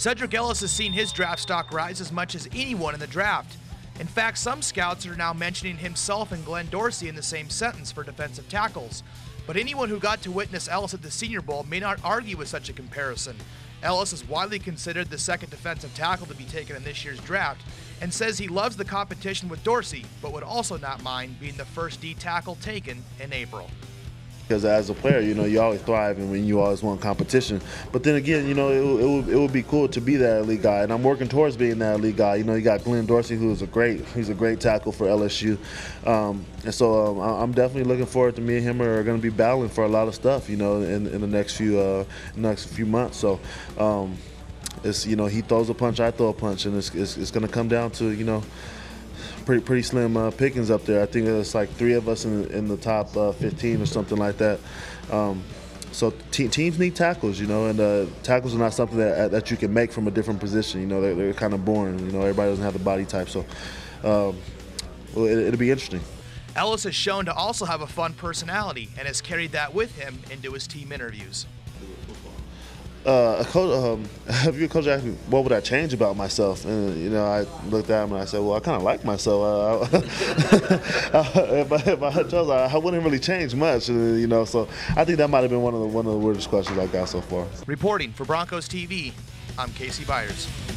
Cedric Ellis has seen his draft stock rise as much as anyone in the draft. In fact, some scouts are now mentioning himself and Glenn Dorsey in the same sentence for defensive tackles. But anyone who got to witness Ellis at the Senior Bowl may not argue with such a comparison. Ellis is widely considered the second defensive tackle to be taken in this year's draft and says he loves the competition with Dorsey, but would also not mind being the first D tackle taken in April. Because as a player, you always thrive and when you always want competition. But then again, it would be cool to be that elite guy, and I'm working towards being that elite guy. You got Glenn Dorsey, he's a great tackle for LSU, and so I'm definitely looking forward to me and him are going to be battling for a lot of stuff, in the next few months. So. It's he throws a punch, I throw a punch, and it's going to come down to pretty slim pickings up there. I think it's like 3 of us in the top 15 or something like that. So teams need tackles, and tackles are not something that you can make from a different position. They're kind of boring. Everybody doesn't have the body type, so it'll be interesting. Ellis has shown to also have a fun personality and has carried that with him into his team interviews. If you're a coach, asked me, what would I change about myself? And, I looked at him and I said, well, I kind of like myself. If I chose, I wouldn't really change much, so I think that might have been one of the weirdest questions I got so far. Reporting for Broncos TV, I'm Casey Byers.